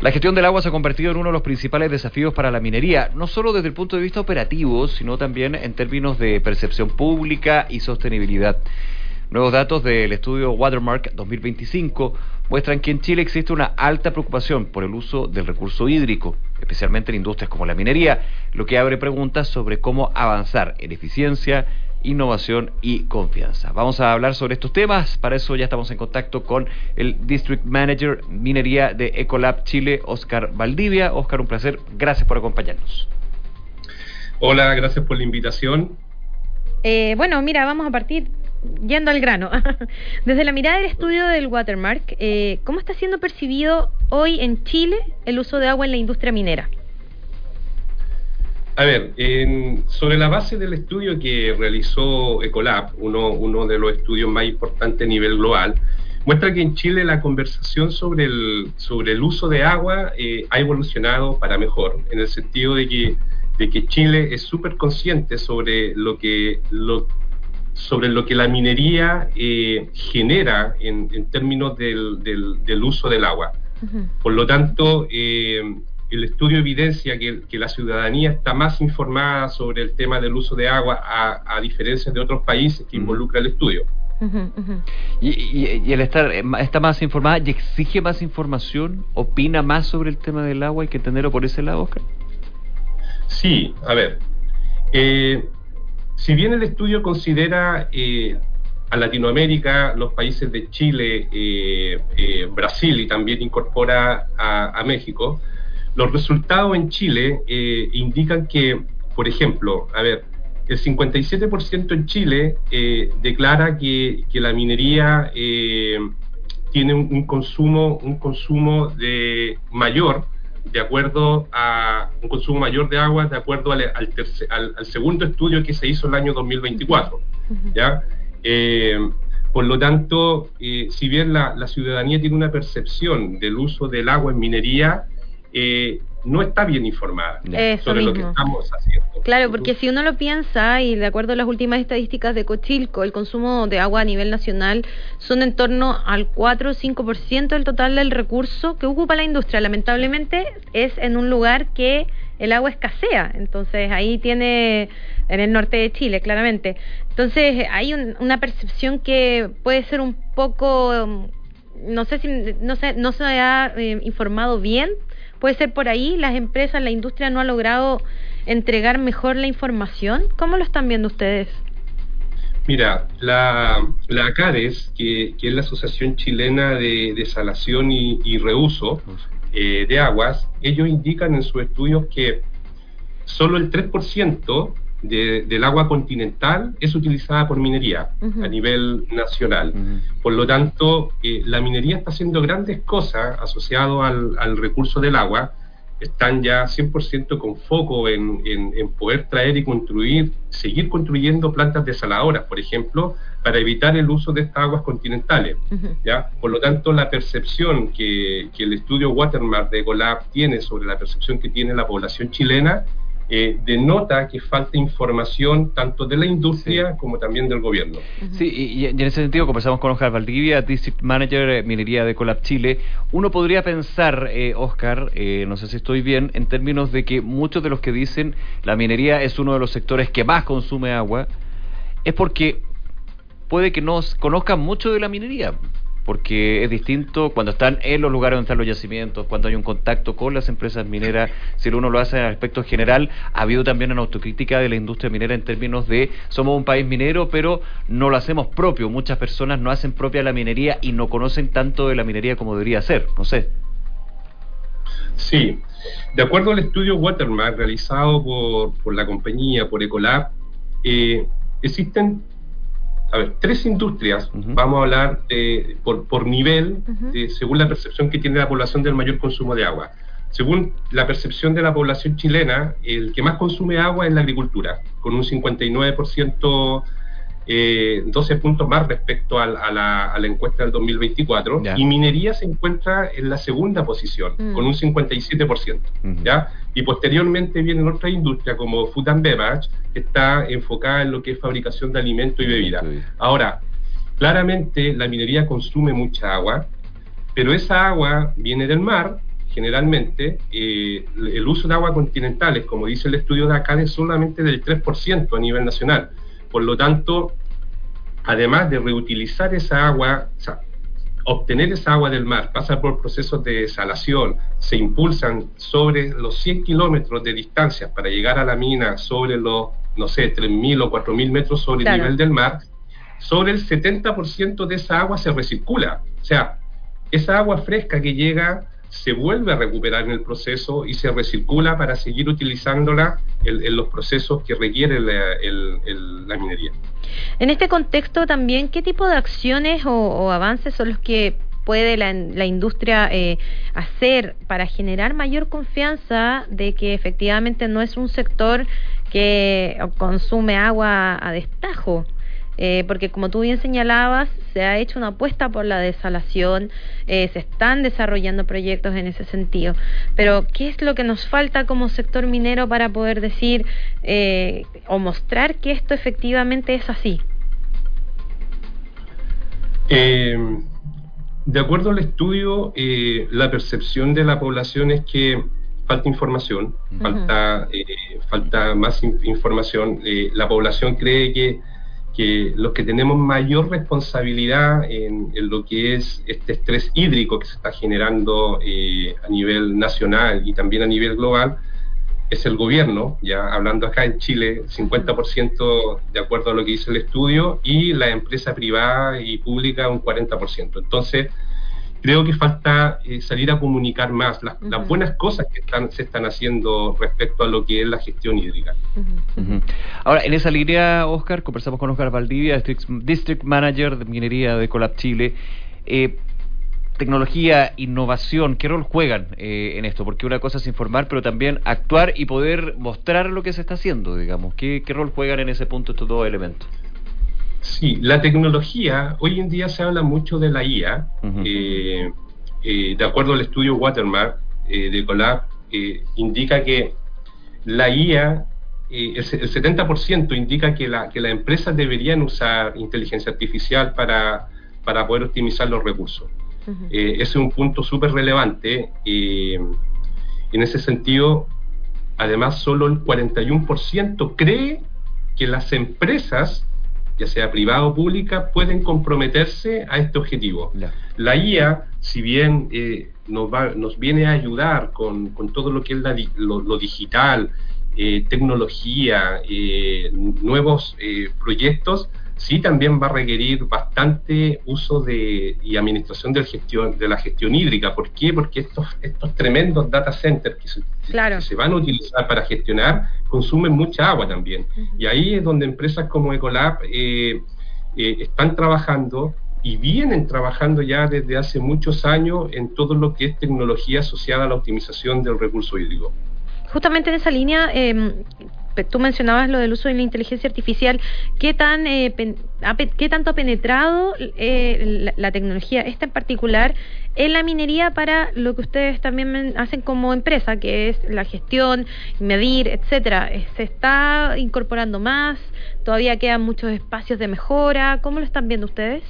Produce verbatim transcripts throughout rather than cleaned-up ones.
La gestión del agua se ha convertido en uno de los principales desafíos para la minería, no solo desde el punto de vista operativo, sino también en términos de percepción pública y sostenibilidad. Nuevos datos del estudio Watermark dos mil veinticinco muestran que en Chile existe una alta preocupación por el uso del recurso hídrico, especialmente en industrias como la minería, lo que abre preguntas sobre cómo avanzar en eficiencia, innovación y confianza. Vamos a hablar sobre estos temas. Para eso ya estamos en contacto con el District Manager Minería de Ecolab Chile, Óscar Valdivia. Óscar, un placer. Gracias por acompañarnos. Hola, gracias por la invitación. Eh, bueno, mira, vamos a partir yendo al grano. Desde la mirada del estudio del Watermark, eh, ¿cómo está siendo percibido hoy en Chile el uso de agua en la industria minera? A ver, en, sobre la base del estudio que realizó Ecolab, uno, uno de los estudios más importantes a nivel global, muestra que en Chile la conversación sobre el, sobre el uso de agua eh, ha evolucionado para mejor, en el sentido de que, de que Chile es súper consciente sobre lo que, lo, sobre lo que la minería eh, genera en, en términos del, del, del uso del agua. Uh-huh. Por lo tanto, eh, el estudio evidencia que, que la ciudadanía está más informada sobre el tema del uso de agua a, a diferencia de otros países que involucra el estudio. Uh-huh, uh-huh. Y, y, y el estar está más informada y exige más información, opina más sobre el tema del agua, hay que entenderlo por ese lado, Óscar. Sí, a ver, eh, si bien el estudio considera eh, a Latinoamérica, los países de Chile, eh, eh, Brasil y también incorpora a, a México, los resultados en Chile eh, indican que, por ejemplo, a ver, el cincuenta y siete por ciento en Chile eh, declara que, que la minería eh, tiene un, un consumo, un consumo de mayor, de acuerdo a un consumo mayor de agua, de acuerdo al, al, tercer, al, al segundo estudio que se hizo el año dos mil veinticuatro, ¿ya? Eh, por lo tanto, eh, si bien la, la ciudadanía tiene una percepción del uso del agua en minería, Eh, no está bien informada Eso sobre mismo. Lo que estamos haciendo. Claro, porque si uno lo piensa, y de acuerdo a las últimas estadísticas de Cochilco, el consumo de agua a nivel nacional son en torno al cuatro o cinco por ciento del total del recurso que ocupa la industria. Lamentablemente es en un lugar que el agua escasea, entonces ahí tiene, en el norte de Chile, claramente. Entonces hay un, una percepción que puede ser un poco, no sé si no se, no se ha eh, informado bien. ¿Puede ser por ahí? ¿Las empresas, la industria no ha logrado entregar mejor la información? ¿Cómo lo están viendo ustedes? Mira, la, la ACADES, que, que es la Asociación Chilena de Desalación y, y Reuso eh, de Aguas, ellos indican en sus estudios que solo el tres por ciento de, del agua continental es utilizada por minería uh-huh. a nivel nacional. Uh-huh. Por lo tanto, eh, la minería está haciendo grandes cosas asociadas al, al recurso del agua. Están ya cien por ciento con foco en, en, en poder traer y construir, seguir construyendo plantas desaladoras, por ejemplo, para evitar el uso de estas aguas continentales. Uh-huh. ¿Ya? Por lo tanto, la percepción que, que el estudio Watermark de Ecolab tiene sobre la percepción que tiene la población chilena Eh, denota que falta información tanto de la industria sí. como también del gobierno. Sí, y, y en ese sentido conversamos con Óscar Valdivia, District Manager eh, Minería de Ecolab Chile. Uno podría pensar, eh, Óscar, eh, no sé si estoy bien, en términos de que muchos de los que dicen la minería es uno de los sectores que más consume agua, es porque puede que no conozcan mucho de la minería, porque es distinto cuando están en los lugares donde están los yacimientos, cuando hay un contacto con las empresas mineras. Si uno lo hace en aspecto general, ha habido también una autocrítica de la industria minera en términos de somos un país minero, pero no lo hacemos propio. Muchas personas no hacen propia la minería y no conocen tanto de la minería como debería ser, no sé. Sí, de acuerdo al estudio Watermark realizado por, por la compañía, por Ecolab, eh, existen A ver, tres industrias, uh-huh. vamos a hablar de, por, por nivel, uh-huh. de, según la percepción que tiene la población del mayor consumo de agua. Según la percepción de la población chilena, el que más consume agua es la agricultura, con un cincuenta y nueve por ciento, eh, doce puntos más respecto a, a, la, a la encuesta del dos mil veinticuatro, yeah. y minería se encuentra en la segunda posición, uh-huh. con un cincuenta y siete por ciento. Uh-huh. ¿Ya? Y posteriormente vienen otras industrias como Food and Beverage, que está enfocada en lo que es fabricación de alimentos y bebidas. Ahora, claramente la minería consume mucha agua, pero esa agua viene del mar generalmente, eh, el uso de aguas continentales, como dice el estudio de ACADES, es solamente del tres por ciento a nivel nacional. Por lo tanto, además de reutilizar esa agua, o sea, obtener esa agua del mar, pasa por procesos de desalación, se impulsan sobre los cien kilómetros de distancia para llegar a la mina sobre los, no sé, tres mil o cuatro mil metros sobre claro. el nivel del mar, sobre el setenta por ciento de esa agua se recircula. O sea, esa agua fresca que llega se vuelve a recuperar en el proceso y se recircula para seguir utilizándola en, en los procesos que requiere la, el, el, la minería. En este contexto también, ¿qué tipo de acciones o, o avances son los que puede la, la industria eh, hacer para generar mayor confianza de que efectivamente no es un sector que consume agua a destajo? Eh, porque como tú bien señalabas, se ha hecho una apuesta por la desalación, eh, se están desarrollando proyectos en ese sentido, pero ¿qué es lo que nos falta como sector minero para poder decir eh, o mostrar que esto efectivamente es así? Eh, de acuerdo al estudio, eh, la percepción de la población es que falta información, uh-huh. falta, eh, falta más in- información. Eh, la población cree que que los que tenemos mayor responsabilidad en, en lo que es este estrés hídrico que se está generando eh, a nivel nacional y también a nivel global, es el gobierno, ya hablando acá en Chile, cincuenta por ciento de acuerdo a lo que dice el estudio, y la empresa privada y pública un cuarenta por ciento. Entonces, creo que falta eh, salir a comunicar más las, uh-huh. las buenas cosas que están, se están haciendo respecto a lo que es la gestión hídrica. Uh-huh. Uh-huh. Ahora, en esa línea, Oscar, conversamos con Oscar Valdivia, District, District Manager de Minería de Ecolab Chile. Eh, tecnología, innovación, ¿qué rol juegan eh, en esto? Porque una cosa es informar, pero también actuar y poder mostrar lo que se está haciendo, digamos. ¿Qué, qué rol juegan en ese punto estos dos elementos? Sí, la tecnología, hoy en día se habla mucho de la I A, uh-huh. eh, eh, de acuerdo al estudio Watermark eh, de Ecolab, eh, indica que la I A, eh, el, el setenta por ciento indica que, la, que las empresas deberían usar inteligencia artificial para, para poder optimizar los recursos. Uh-huh. Eh, ese es un punto súper relevante. Eh, en ese sentido, además, solo el cuarenta y uno por ciento cree que las empresas, ya sea privada o pública, pueden comprometerse a este objetivo. Yeah. La I A, si bien eh, nos, va, nos viene a ayudar con, con todo lo que es la, lo, lo digital, eh, tecnología, eh, nuevos eh, proyectos, sí también va a requerir bastante uso de y administración del gestión, de la gestión hídrica. ¿Por qué? Porque estos, estos tremendos data centers que se, claro. que se van a utilizar para gestionar consumen mucha agua también. Uh-huh. Y ahí es donde empresas como Ecolab eh, eh, están trabajando y vienen trabajando ya desde hace muchos años en todo lo que es tecnología asociada a la optimización del recurso hídrico. Justamente en esa línea, eh, tú mencionabas lo del uso de la inteligencia artificial. ¿Qué tan eh, pen, qué tanto ha penetrado eh, la, la tecnología, esta en particular, en la minería para lo que ustedes también hacen como empresa, que es la gestión, medir, etcétera? ¿Se está incorporando más? ¿Todavía quedan muchos espacios de mejora? ¿Cómo lo están viendo ustedes?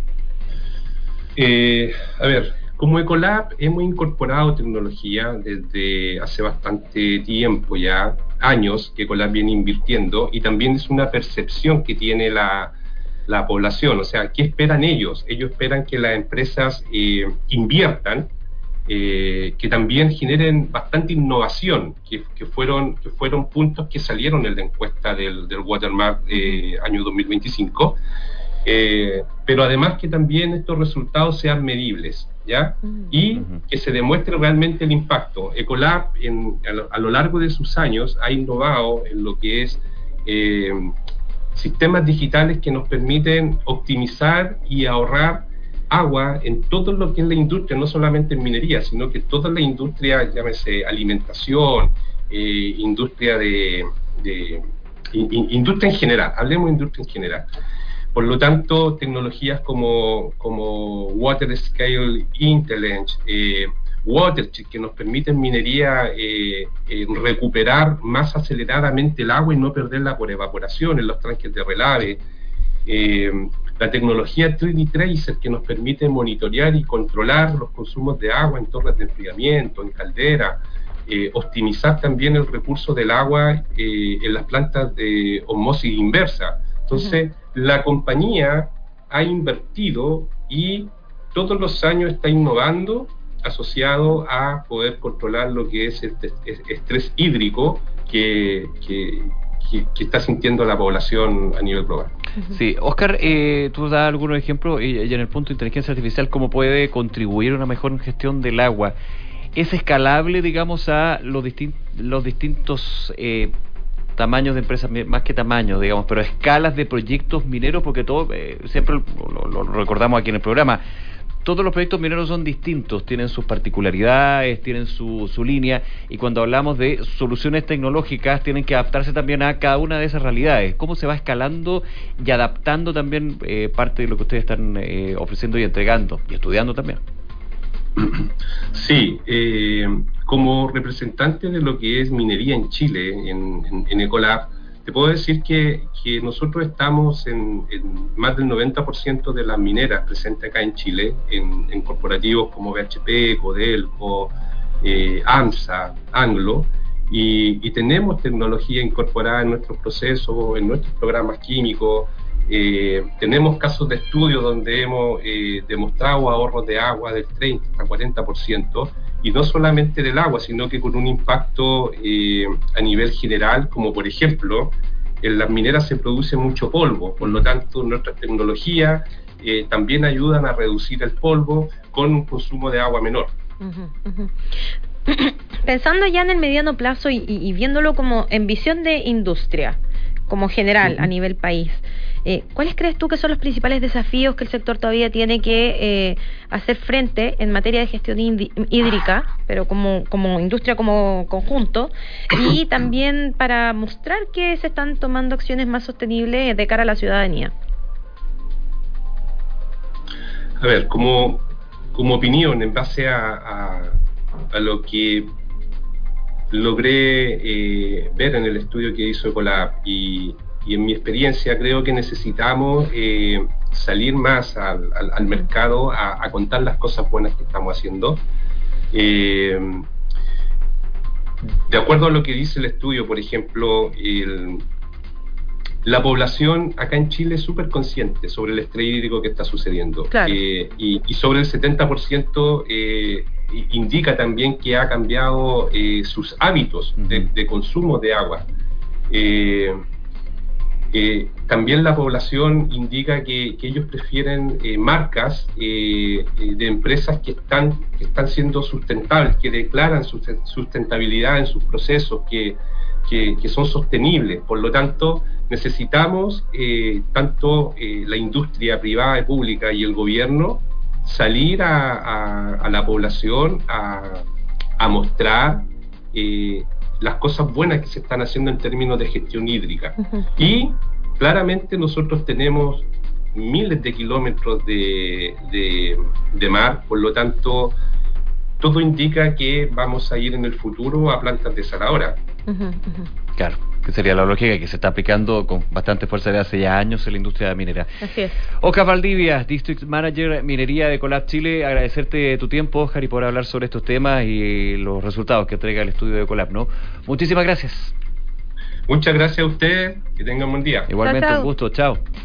Eh, a ver, como Ecolab hemos incorporado tecnología desde hace bastante tiempo ya, años que Ecolab viene invirtiendo, y también es una percepción que tiene la, la población. O sea, ¿qué esperan ellos? Ellos esperan que las empresas eh, inviertan, eh, que también generen bastante innovación, que, que, fueron, que fueron puntos que salieron en la encuesta del, del Watermark eh, año dos mil veinticinco. Eh, pero además que también estos resultados sean medibles, ¿ya? Uh-huh. Y que se demuestre realmente el impacto. Ecolab en, a, lo, a lo largo de sus años ha innovado en lo que es eh, sistemas digitales que nos permiten optimizar y ahorrar agua en todo lo que es la industria, no solamente en minería, sino que toda la industria, llámese alimentación, eh, industria de, de in, industria en general, hablemos de industria en general. Por lo tanto, tecnologías como, como Water Scale Intelligence, eh, WaterCheck, que nos permiten minería eh, eh, recuperar más aceleradamente el agua y no perderla por evaporación en los tranques de relave. Eh, la tecnología tres D Tracer, que nos permite monitorear y controlar los consumos de agua en torres de enfriamiento, en calderas, eh, optimizar también el recurso del agua eh, en las plantas de osmosis inversa. Entonces, uh-huh. la compañía ha invertido y todos los años está innovando asociado a poder controlar lo que es el estrés hídrico que, que, que, que está sintiendo la población a nivel global. Sí, Óscar, eh, tú das algunos ejemplos y, y en el punto de inteligencia artificial, cómo puede contribuir a una mejor gestión del agua. ¿Es escalable, digamos, a los, distin- los distintos eh, tamaños de empresas, más que tamaños, digamos, pero escalas de proyectos mineros? Porque todo, eh, siempre lo, lo, lo recordamos aquí en el programa, todos los proyectos mineros son distintos, tienen sus particularidades, tienen su, su línea, y cuando hablamos de soluciones tecnológicas tienen que adaptarse también a cada una de esas realidades. ¿Cómo se va escalando y adaptando también eh, parte de lo que ustedes están eh, ofreciendo y entregando y estudiando también? Sí, eh, como representante de lo que es minería en Chile, en, en, en Ecolab, te puedo decir que, que nosotros estamos en, en más del noventa por ciento de las mineras presentes acá en Chile, en, en corporativos como B H P, Codelco, eh, AMSA, Anglo, y, y tenemos tecnología incorporada en nuestros procesos, en nuestros programas químicos. Eh, tenemos casos de estudio donde hemos eh, demostrado ahorros de agua del treinta hasta cuarenta por ciento, y no solamente del agua, sino que con un impacto eh, a nivel general, como por ejemplo, en las mineras se produce mucho polvo, por lo tanto nuestras tecnologías eh, también ayudan a reducir el polvo con un consumo de agua menor. Uh-huh, uh-huh. Pensando ya en el mediano plazo y, y, y viéndolo como en visión de industria, como general uh-huh. a nivel país, Eh, ¿cuáles crees tú que son los principales desafíos que el sector todavía tiene que eh, hacer frente en materia de gestión hídrica, pero como, como industria como conjunto, y también para mostrar que se están tomando acciones más sostenibles de cara a la ciudadanía? A ver, como, como opinión, en base a, a, a lo que logré eh, ver en el estudio que hizo Ecolab y Y en mi experiencia creo que necesitamos eh, salir más al, al, al mercado a, a contar las cosas buenas que estamos haciendo. Eh, de acuerdo a lo que dice el estudio, por ejemplo, el, la población acá en Chile es súper consciente sobre el estrés hídrico que está sucediendo. Claro. Eh, y, y sobre el setenta por ciento eh, indica también que ha cambiado eh, sus hábitos de, de consumo de agua. Eh, Eh, también la población indica que, que ellos prefieren eh, marcas eh, de empresas que están, que están siendo sustentables, que declaran sustentabilidad en sus procesos, que, que, que son sostenibles. Por lo tanto, necesitamos, eh, tanto eh, la industria privada y pública y el gobierno, salir a, a, a la población a, a mostrar eh, las cosas buenas que se están haciendo en términos de gestión hídrica. Uh-huh. Y claramente nosotros tenemos miles de kilómetros de, de, de mar, por lo tanto, todo indica que vamos a ir en el futuro a plantas desaladoras. Uh-huh, uh-huh. Claro, que sería la lógica que se está aplicando con bastante fuerza de hace ya años en la industria minera. Así es. Óscar Valdivia, District Manager Minería de Ecolab Chile, agradecerte tu tiempo, Óscar, y por hablar sobre estos temas y los resultados que entrega el estudio de Ecolab, ¿no? Muchísimas gracias. Muchas gracias a ustedes, que tengan buen día. Igualmente, chao, chao. Un gusto, chao.